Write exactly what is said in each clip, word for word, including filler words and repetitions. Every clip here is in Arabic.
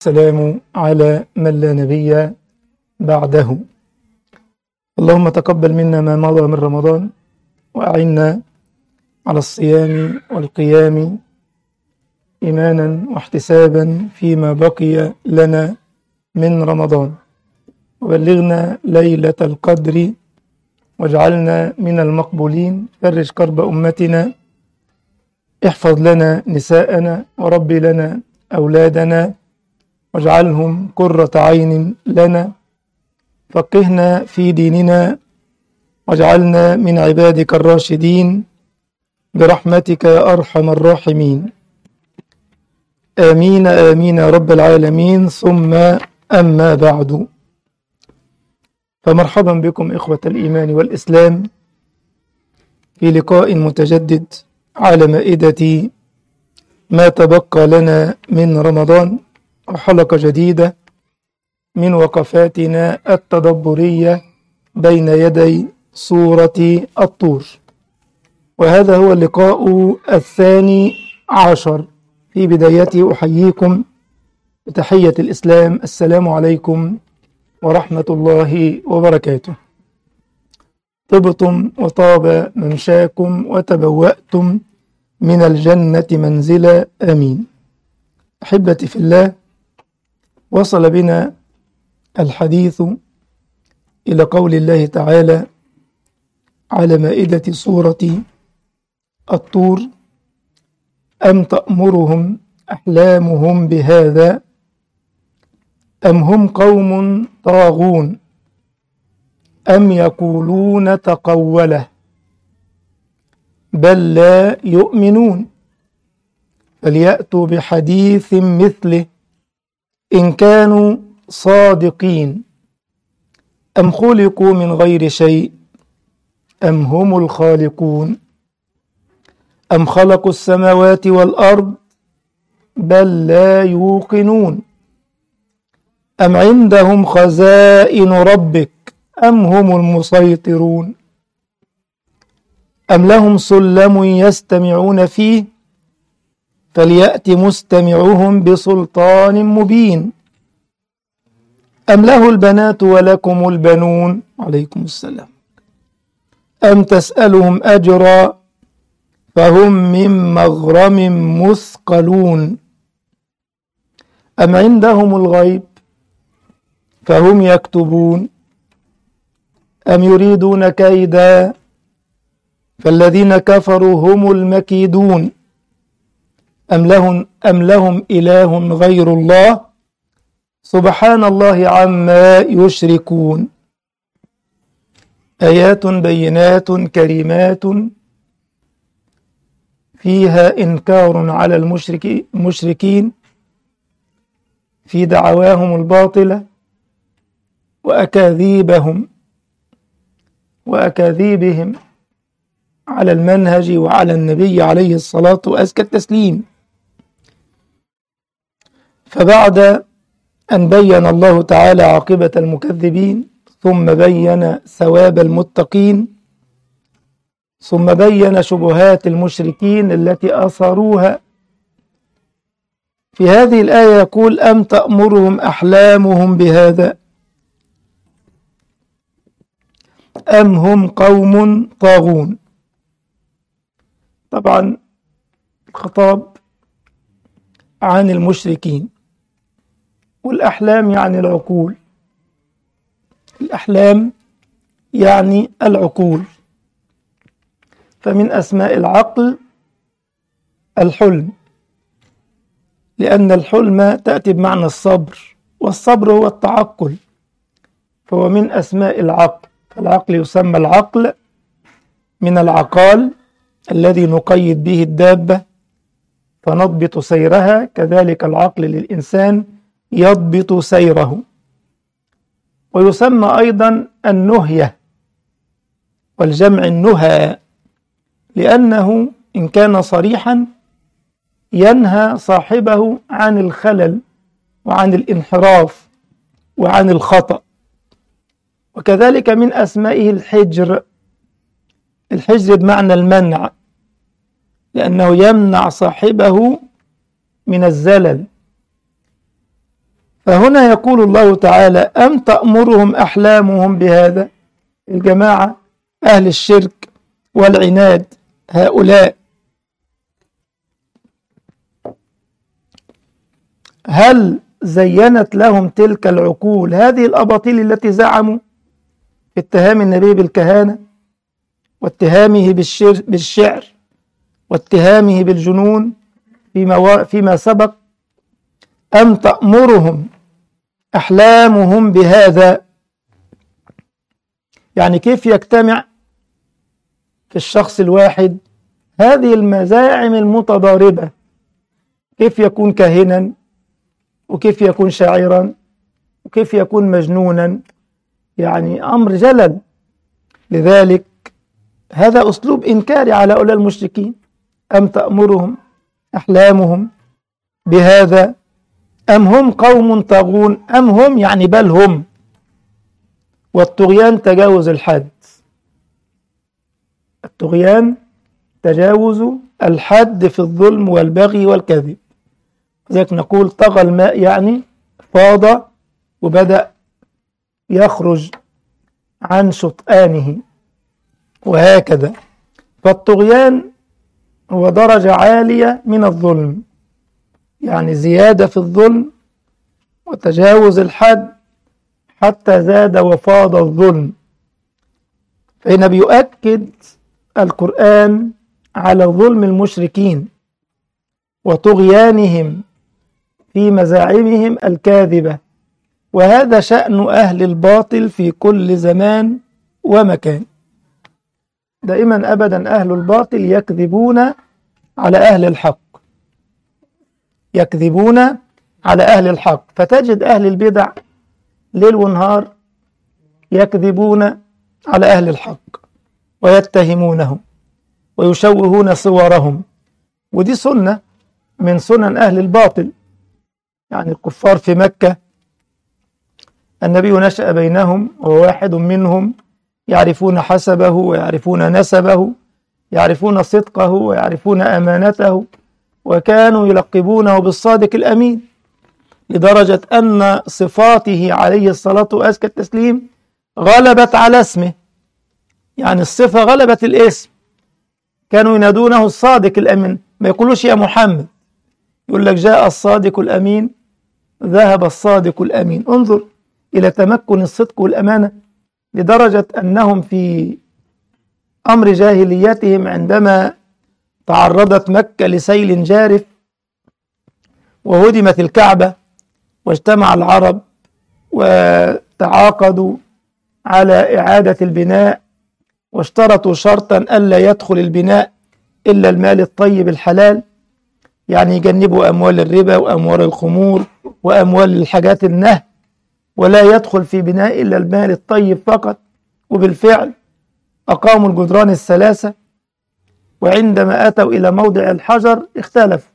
السلام على من لا نبي بعده. اللهم تقبل منا ما مضى من رمضان، وأعنا على الصيام والقيام إيمانا واحتسابا فيما بقي لنا من رمضان، وبلغنا ليلة القدر واجعلنا من المقبولين. فرج كرب أمتنا، احفظ لنا نساءنا وربي لنا أولادنا واجعلهم قرة عين لنا، فقهنا في ديننا واجعلنا من عبادك الراشدين برحمتك يا أرحم الراحمين. آمين آمين يا رب العالمين. ثم أما بعد، فمرحبا بكم إخوة الإيمان والإسلام في لقاء متجدد على مائدة ما تبقى لنا من رمضان، وحلقة جديدة من وقفاتنا التدبرية بين يدي سورة الطور. وهذا هو اللقاء الثاني عشر. في بدايته أحييكم بتحية الإسلام، السلام عليكم ورحمة الله وبركاته. طبتم وطاب ممشاكم وتبوأتم من الجنة منزلا، آمين. أحبتي في الله، وصل بنا الحديث إلى قول الله تعالى على مائدة سورة الطور: أم تأمرهم أحلامهم بهذا أم هم قوم طاغون أم يقولون تقوله بل لا يؤمنون فليأتوا بحديث مثله إن كانوا صادقين أم خلقوا من غير شيء أم هم الخالقون أم خلقوا السماوات والأرض بل لا يوقنون أم عندهم خزائن ربك أم هم المسيطرون أم لهم سلم يستمعون فيه فليأت مستمعهم بسلطان مبين أم له البنات ولكم البنون عليكم السلام أم تسألهم أجرا فهم من مغرم مثقلون أم عندهم الغيب فهم يكتبون أم يريدون كيدا فالذين كفروا هم المكيدون أم لهم, أم لهم إله غير الله سبحان الله عما يشركون. آيات بينات كريمات فيها إنكار على المشركين في دعواهم الباطلة وأكاذيبهم وأكاذيبهم على المنهج وعلى النبي عليه الصلاة وأزكى التسليم. فبعد أن بين الله تعالى عاقبة المكذبين، ثم بين ثواب المتقين، ثم بين شبهات المشركين التي أثروها، في هذه الآية يقول: أم تأمرهم أحلامهم بهذا أم هم قوم طاغون. طبعا الخطاب عن المشركين، والأحلام يعني العقول. الأحلام يعني العقول، فمن أسماء العقل الحلم، لأن الحلم تأتي بمعنى الصبر، والصبر هو التعقل، فهو من أسماء العقل. فالعقل يسمى العقل من العقال الذي نقيد به الدابة فنضبط سيرها، كذلك العقل للإنسان يضبط سيره. ويسمى أيضا النهية، والجمع النهى، لأنه إن كان صريحا ينهى صاحبه عن الخلل وعن الانحراف وعن الخطأ. وكذلك من أسمائه الحجر. الحجر بمعنى المنع، لأنه يمنع صاحبه من الزلل. فهنا يقول الله تعالى: أم تأمرهم أحلامهم بهذا؟ الجماعة أهل الشرك والعناد هؤلاء هل زينت لهم تلك العقول هذه الأباطيل التي زعموا في اتهام النبي بالكهانة واتهامه بالشر بالشعر واتهامه بالجنون فيما, فيما سبق؟ أم تأمرهم أحلامهم بهذا؟ يعني كيف يجتمع في الشخص الواحد هذه المزاعم المتضاربة؟ كيف يكون كاهنا، وكيف يكون شاعرا، وكيف يكون مجنونا؟ يعني أمر جلل. لذلك هذا أسلوب إنكاري على هؤلاء المشركين. أم تأمرهم أحلامهم بهذا أم هم قوم طاغون؟ أم هم يعني بل هم. والطغيان تجاوز الحد، الطغيان تجاوز الحد في الظلم والبغي والكذب. لذلك نقول طغى الماء يعني فاض وبدأ يخرج عن شطآنه، وهكذا. فالطغيان هو درجة عالية من الظلم، يعني زيادة في الظلم وتجاوز الحد حتى زاد وفاض الظلم. فهنا بيؤكد القرآن على ظلم المشركين وطغيانهم في مزاعمهم الكاذبة، وهذا شأن أهل الباطل في كل زمان ومكان. دائما أبدا أهل الباطل يكذبون على أهل الحق، يكذبون على أهل الحق. فتجد أهل البدع ليل ونهار يكذبون على أهل الحق ويتهمونهم ويشوهون صورهم، ودي سنة من سنن أهل الباطل. يعني الكفار في مكة النبي نشأ بينهم وهو واحد منهم، يعرفون حسبه ويعرفون نسبه، يعرفون صدقه ويعرفون أمانته، وكانوا يلقبونه بالصادق الأمين، لدرجة أن صفاته عليه الصلاة وأزكى التسليم غلبت على اسمه. يعني الصفة غلبت الاسم، كانوا ينادونه الصادق الأمين، ما يقولوش يا محمد، يقول لك جاء الصادق الأمين، ذهب الصادق الأمين. انظر إلى تمكن الصدق والأمانة، لدرجة أنهم في أمر جاهليتهم عندما تعرضت مكة لسيل جارف وهدمت الكعبة واجتمع العرب وتعاقدوا على إعادة البناء، واشترطوا شرطا ألا يدخل البناء إلا المال الطيب الحلال، يعني يجنبوا أموال الربا وأموال الخمور وأموال الحاجات النهي، ولا يدخل في بناء إلا المال الطيب فقط. وبالفعل أقاموا الجدران الثلاثة، وعندما أتوا إلى موضع الحجر اختلفوا،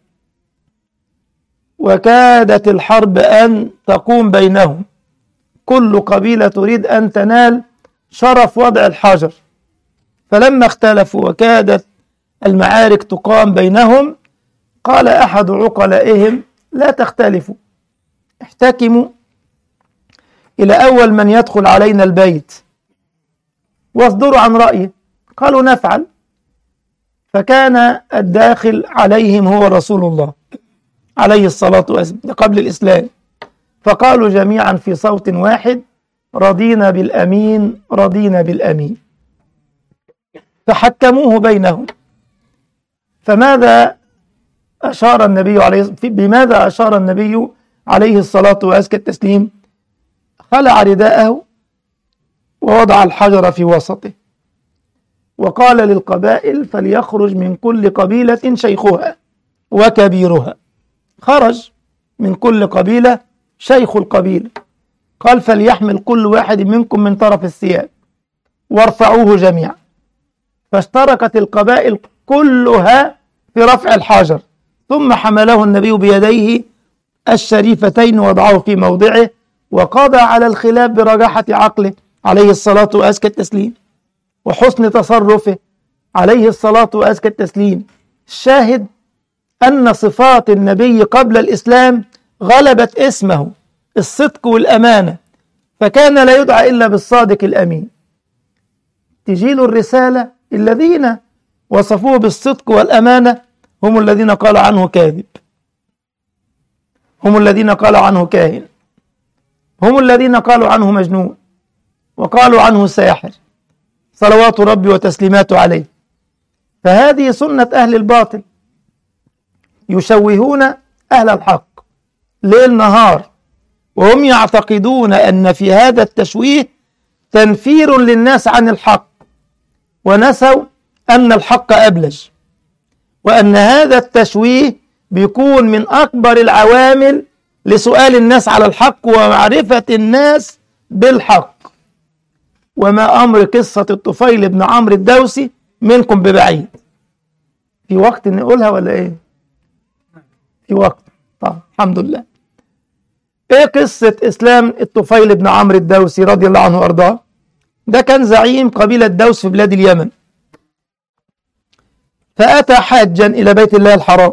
وكادت الحرب أن تقوم بينهم، كل قبيلة تريد أن تنال شرف وضع الحجر. فلما اختلفوا وكادت المعارك تقام بينهم، قال أحد عقلائهم: لا تختلفوا، احتكموا إلى أول من يدخل علينا البيت واصدروا عن رأيه. قالوا نفعل. فكان الداخل عليهم هو رسول الله عليه الصلاة والسلام قبل الإسلام، فقالوا جميعا في صوت واحد: رضينا بالأمين، رضينا بالأمين. فحكموه بينهم. فماذا أشار النبي عليه بماذا أشار النبي عليه الصلاة وأزكى التسليم؟ خلع رداءه ووضع الحجر في وسطه، وقال للقبائل: فليخرج من كل قبيلة شيخها وكبيرها. خرج من كل قبيلة شيخ القبيلة، قال: فليحمل كل واحد منكم من طرف الثياب وارفعوه جميعا. فاشتركت القبائل كلها في رفع الحجر، ثم حمله النبي بيديه الشريفتين ووضعه في موضعه، وقضى على الخلاف برجاحة عقله عليه الصلاة وأزكى التسليم وحسن تصرفه عليه الصلاة وأزكى التسليم. الشاهد أن صفات النبي قبل الإسلام غلبت اسمه، الصدق والأمانة، فكان لا يدعى إلا بالصادق الأمين. تجيله الرسالة، الذين وصفوه بالصدق والأمانة هم الذين قال عنه كاذب، هم الذين قالوا عنه كاهن، هم الذين قالوا عنه مجنون، وقالوا عنه ساحر، صلوات ربي وتسليماته عليه. فهذه سنة أهل الباطل، يشوهون أهل الحق ليل نهار، وهم يعتقدون أن في هذا التشويه تنفير للناس عن الحق، ونسوا أن الحق أبلج، وأن هذا التشويه بيكون من أكبر العوامل لسؤال الناس على الحق ومعرفة الناس بالحق. وما أمر قصة الطفيل بن عمرو الدوسي منكم ببعيد. في وقت نقولها ولا إيه؟ في وقت. طيب الحمد لله. إيه قصة إسلام الطفيل بن عمرو الدوسي رضي الله عنه وأرضاه؟ ده كان زعيم قبيلة دوس في بلاد اليمن، فأتى حاجا إلى بيت الله الحرام،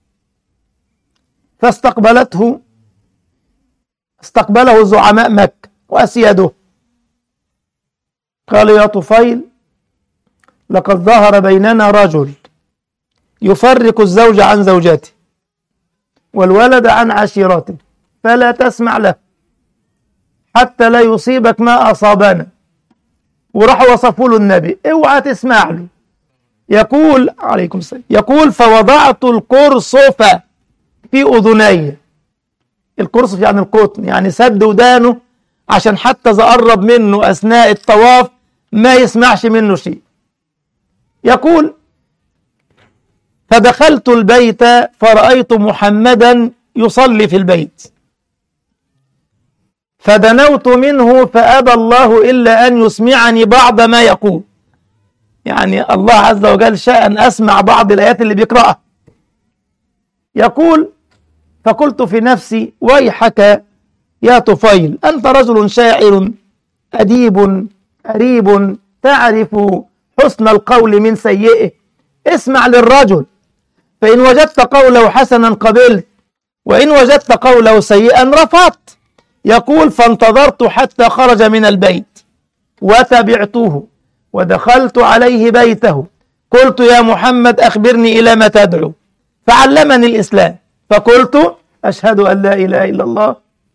فاستقبلته استقبله زعماء مكة وأسياده. قالوا: يا طفيل، لقد ظهر بيننا رجل يفرق الزوج عن زوجته والولد عن عشيرته، فلا تسمع له حتى لا يصيبك ما أصابنا. وراحوا وصفوا له النبي، اوعى تسمع له. يقول عليكم السلام، يقول: فوضعت القرصف في أذني. القرصف يعني القطن، يعني سد ودانه عشان حتى إذا قرب منه أثناء الطواف ما يسمعش منه شيء. يقول: فدخلت البيت فرأيت محمدا يصلي في البيت، فدنوت منه فأبى الله إلا أن يسمعني بعض ما يقول. يعني الله عز وجل شاء أن أسمع بعض الآيات اللي بيقرأها. يقول: فقلت في نفسي: ويحك يا طفيل، أنت رجل شاعر أديب قريب، تعرف حسن القول من سيئه، اسمع للرجل، فإن وجدت قوله حسنا قبلت، وإن وجدت قوله سيئا رفضت. يقول: فانتظرت حتى خرج من البيت وتبعته ودخلت عليه بيته، قلت: يا محمد أخبرني إلى ما تدعو؟ فعلمني الإسلام، فقلت: أشهد أن لا إله إلا الله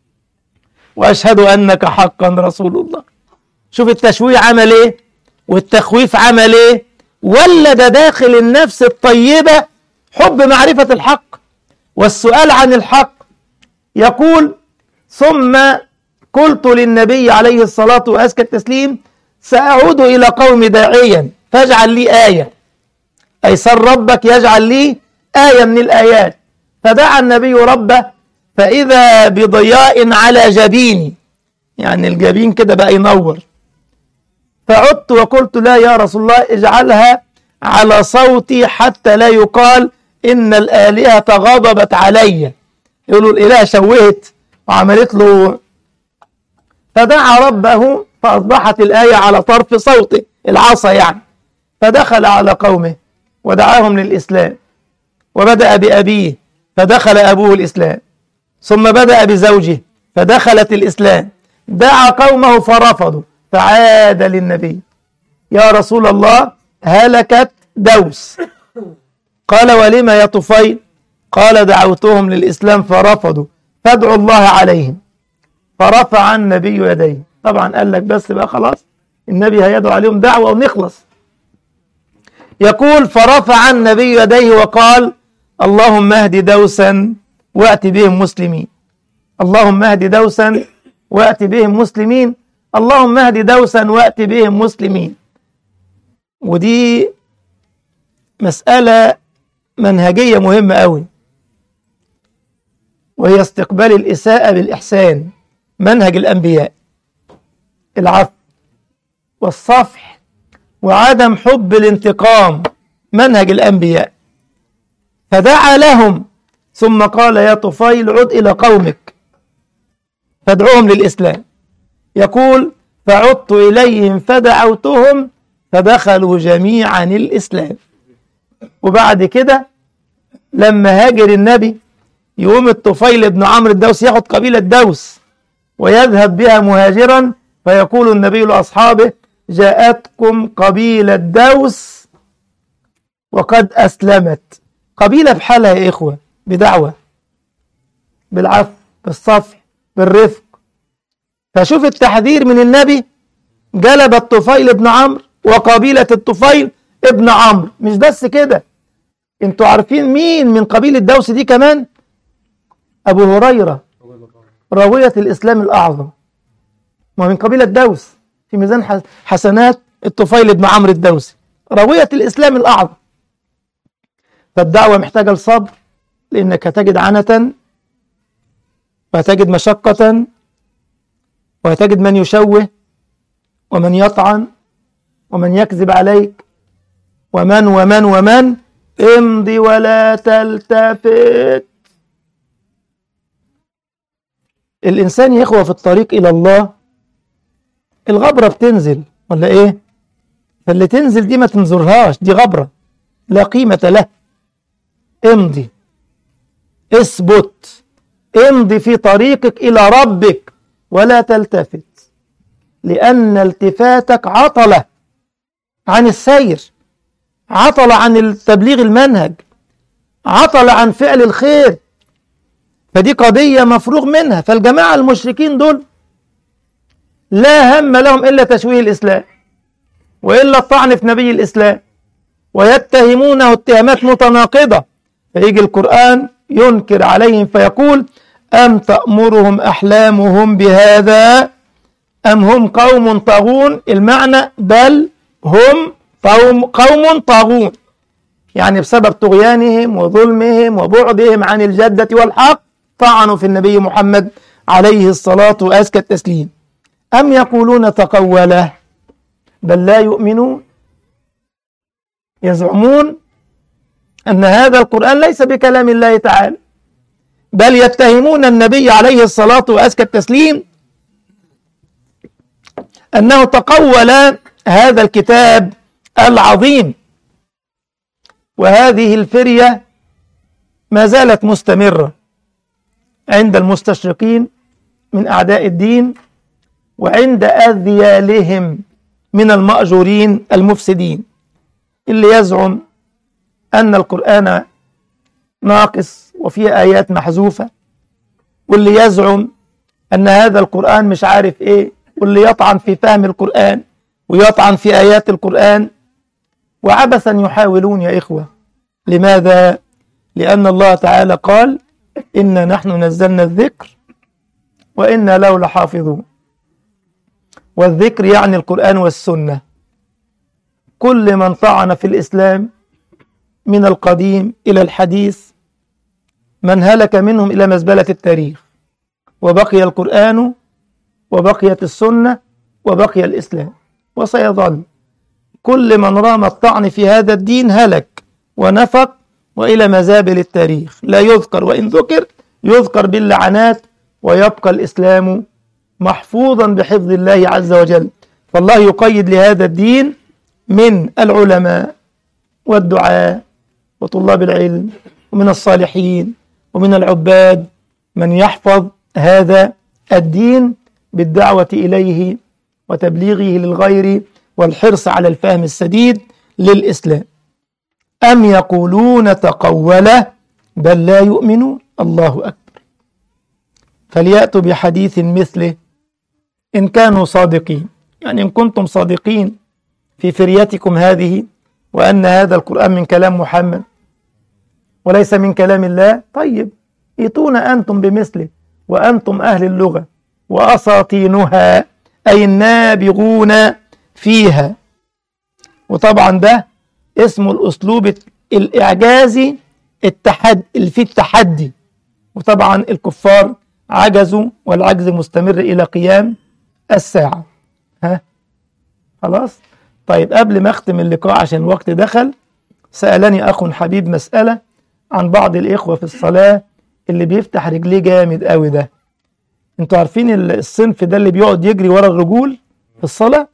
وأشهد أنك حقا رسول الله. شوف التشويه عمل إيه والتخويف عمل إيه، ولد داخل النفس الطيبة حب معرفة الحق والسؤال عن الحق. يقول: ثم قلت للنبي عليه الصلاة وأزكى التسليم: سأعود إلى قوم داعيا فاجعل لي آية، أي سر ربك يجعل لي آية من الآيات. فدعا النبي ربه فإذا بضياء على جبيني، يعني الجبين كده بقى ينور. فعدت وقلت: لا يا رسول الله، اجعلها على صوتي حتى لا يقال إن الآلهة غضبت علي، يقولوا الإله شوهت وعملت له. فدعا ربه فأصبحت الآية على طرف صوته، العصا يعني. فدخل على قومه ودعاهم للإسلام، وبدأ بأبيه فدخل أبوه الإسلام، ثم بدأ بزوجه فدخلت الإسلام، دعا قومه فرفضوا فعاد للنبي: يا رسول الله، هلكت دوس. قال: ولما يا طفيل؟ قال: دعوتهم للإسلام فرفضوا فادعوا الله عليهم. فرفع النبي يديه. طبعا قال لك بس بقى خلاص النبي هيدعو عليهم دعوة ونخلص. يقول: فرفع النبي يديه وقال: اللهم اهد دوسا وأت بهم مسلمين، اللهم اهد دوسا وأت بهم مسلمين، اللهم اهد دوسا وأت بهم مسلمين. ودي مسألة منهجية مهمة قوي، وهي استقبال الإساءة بالإحسان، منهج الأنبياء، العفو والصفح وعدم حب الانتقام، منهج الأنبياء. فدعا لهم ثم قال: يا طفيل، عد إلى قومك فادعوهم للإسلام. يقول: فعدت إليهم فدعوتهم فدخلوا جميعا الإسلام. وبعد كده لما هاجر النبي يقوم الطفيل بن عمرو الدوسي ياخد قبيلة دوس ويذهب بها مهاجرا، فيقول النبي لأصحابه: جاءتكم قبيلة دوس وقد أسلمت. قبيلة بحالها يا إخوة، بدعوة، بالعفو، بالصفح، بالرفق. فشوف التحذير من النبي، جلب الطفيل بن عمرو وقبيلة الطفيل ابن عمرو. مش بس كده، انتوا عارفين مين من قبيلة دوس دي كمان؟ أبو هريرة راوية الإسلام الأعظم، ما من قبيلة دوس، في ميزان حسنات الطفيل بن عمرو الدوسي، راوية الإسلام الأعظم. فالدعوة محتاجة الصبر، لأنك هتجد عنة، وهتجد مشقة، وهتجد من يشوه، ومن يطعن، ومن يكذب عليك، ومن ومن ومن. امضي ولا تلتفت. الإنسان يا إخوة في الطريق إلى الله الغبرة بتنزل ولا إيه؟ فاللي تنزل دي ما تنظرهاش، دي غبرة لا قيمة لها. امضي، اثبت، امضي في طريقك إلى ربك ولا تلتفت، لأن التفاتك عطلة عن السير، عطلة عن التبليغ المنهج، عطلة عن فعل الخير. فدي قضية مفروغ منها. فالجماعة المشركين دول لا هم لهم إلا تشويه الإسلام، وإلا الطعن في نبي الإسلام، ويتهمونه اتهامات متناقضة. فيجي القرآن ينكر عليهم فيقول: أم تأمرهم أحلامهم بهذا أم هم قوم طاغون. المعنى بل هم قوم, قوم طاغون، يعني بسبب طغيانهم وظلمهم وبعدهم عن الجدة والحق طعنوا في النبي محمد عليه الصلاة وأزكى التسليم. أم يقولون تقوله بل لا يؤمنون. يزعمون أن هذا القرآن ليس بكلام الله تعالى، بل يتهمون النبي عليه الصلاة وأزكى التسليم أنه تقول هذا الكتاب العظيم. وهذه الفرية ما زالت مستمرة عند المستشرقين من أعداء الدين، وعند أذيالهم من المأجورين المفسدين، اللي يزعم أن القرآن ناقص وفيه آيات محذوفة، واللي يزعم أن هذا القرآن مش عارف إيه، واللي يطعن في فهم القرآن ويطعن في آيات القرآن. وعبثا يحاولون يا إخوة. لماذا؟ لأن الله تعالى قال: إنا نحن نزلنا الذكر وإنا له لحافظون. والذكر يعني القرآن والسنة. كل من طعن في الإسلام من القديم إلى الحديث من هلك منهم إلى مزبلة التاريخ، وبقي القرآن وبقيت السنة وبقي الإسلام، وسيظل كل من رام الطعن في هذا الدين هلك ونفق وإلى مزابل التاريخ، لا يذكر، وإن ذكر يذكر باللعنات، ويبقى الإسلام محفوظا بحفظ الله عز وجل. فالله يقيد لهذا الدين من العلماء والدعاء وطلاب العلم ومن الصالحين ومن العباد من يحفظ هذا الدين بالدعوة إليه وتبليغه للغير والحرص على الفهم السديد للإسلام. أم يقولون تقوله بل لا يؤمنون. الله أكبر. فليأتوا بحديث مثله إن كانوا صادقين، يعني إن كنتم صادقين في فريتكم هذه، وأن هذا القرآن من كلام محمد وليس من كلام الله، طيب ائتونا أنتم بمثله، وأنتم أهل اللغة وأساطينها، أي النابغون فيها. وطبعا ده اسمه الأسلوب الإعجازي التحدي في التحدي. وطبعا الكفار عجزوا، والعجز مستمر إلى قيام الساعة. ها خلاص. طيب قبل ما أختم اللقاء عشان الوقت دخل، سألني أخ حبيب مسألة عن بعض الإخوة في الصلاة اللي بيفتح رجليه جامد قوي ده. انتوا عارفين الصنف ده اللي بيقعد يجري ورا الرجول في الصلاة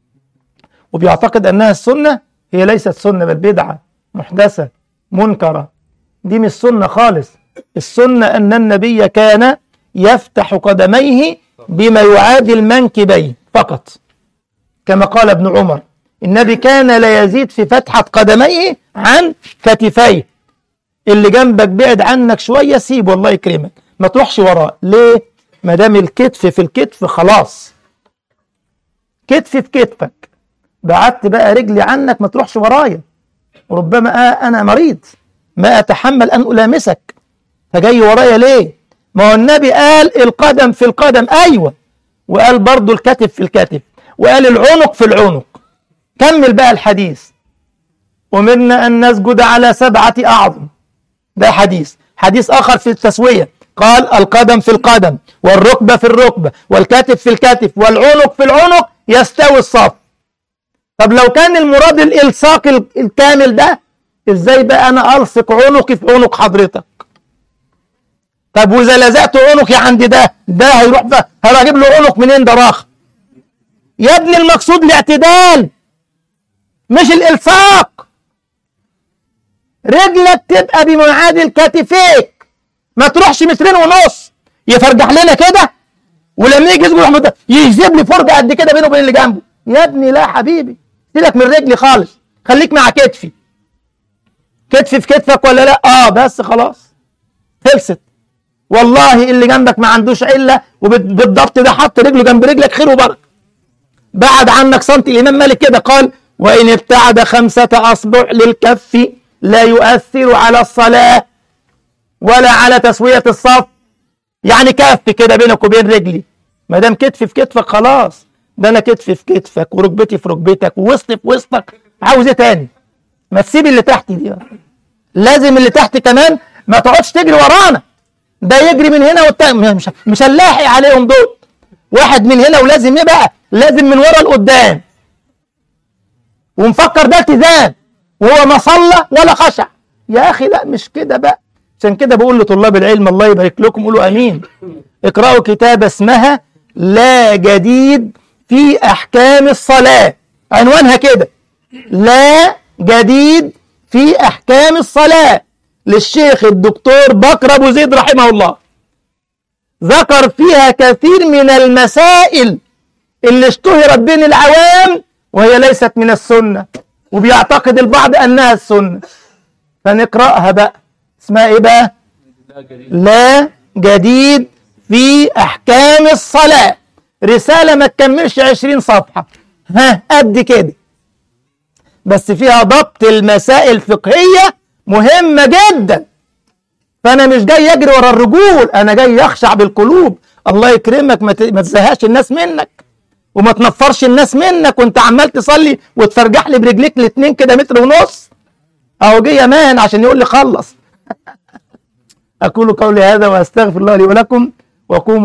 وبيعتقد أنها السنة؟ هي ليست سنة، بل بدعة محدثة منكرة. دي مش سنة خالص. السنة أن النبي كان يفتح قدميه بما يعادل منكبيه فقط، كما قال ابن عمر النبي كان لا يزيد في فتحة قدميه عن كتفيه. اللي جنبك بعد عنك شوية سيب والله يكرمك، ما تروحش وراه. ليه؟ ما دام الكتف في الكتف خلاص، كتف في كتفك، بعدت بقى رجلي عنك ما تروحش ورايا، وربما آه أنا مريض ما أتحمل أن ألامسك، فجاي ورايا ليه؟ ما هو النبي قال القدم في القدم، أيوة، وقال برضو الكتف في الكتف، وقال العنق في العنق. كمل بقى الحديث، أمرنا أن نسجد على سبعة أعظم، ده حديث. حديث آخر في التسوية قال القدم في القدم والركبة في الركبة والكتف في الكتف والعنق في العنق يستوي الصف. طب لو كان المراد الإلصاق الكامل ده، إزاي بقى أنا ألصق عنقي في عنق حضرتك؟ طب وإذا لزقت عنقي عند ده، ده هيروح بقى هجيب له عنق منين؟ ده راخ يا ابني. المقصود الاعتدال مش الإلصاق. رجلك تبقى بمعادل كتفيك، ما تروحش مترين ونص يفرجح لنا كده، ولما يجي يسجد يروح يجذب لي فرجه قد كده بينه وبين اللي جنبه. يا ابني لا حبيبي، سيبك من رجلي خالص، خليك مع كتفي. كتفي في كتفك ولا لا؟ اه بس خلاص خلصت. والله اللي جنبك ما عندوش عله وبالضبط ده حط رجله جنب رجلك خير وبركه. بعد عنك سنتي، الامام مالك كده قال وان ابتعد خمسه اصبع للكف لا يؤثر على الصلاه ولا على تسويه الصف. يعني كف كده بينك وبين رجلي، ما دام كتفي في كتفك خلاص. ده انا كتفي في كتفك وركبتي في ركبتك ووسطي في وسطك، عاوز ايه تاني؟ ما تسيب اللي تحتي دي، لازم اللي تحت كمان ما تقعدش تجري ورانا. ده يجري من هنا والتاني مش مش هنلاحق عليهم دول. واحد من هنا ولازم ايه بقى؟ لازم من ورا لقدام، ومفكر ده التزام وهو ما صلى ولا خشع. يا اخي لا مش كده بقى. عشان كده بقول لطلاب العلم الله يبارك لكم قولوا امين، اقرأوا كتاب اسمها لا جديد في احكام الصلاة، عنوانها كده لا جديد في احكام الصلاة، للشيخ الدكتور بكر ابو زيد رحمه الله. ذكر فيها كثير من المسائل اللي اشتهرت بين العوام وهي ليست من السنة، وبيعتقد البعض انها السنة. فنقرأها بقى، اسمها ايه بقى؟ لا جديد في احكام الصلاة. رسالة ما تكملش عشرين صفحة، ها قد كده، بس فيها ضبط المسائل الفقهية مهمة جدا. فانا مش جاي اجري ورا الرجول، انا جاي اخشع بالقلوب. الله يكرمك ما تزهقش الناس منك وما تنفرش الناس منك وانت عمال تصلي وتفرجح لي برجليك الاتنين كده متر ونص. اهو جه يمان عشان يقول لي خلص. اقول قولي هذا واستغفر الله لي ولكم، وقوموا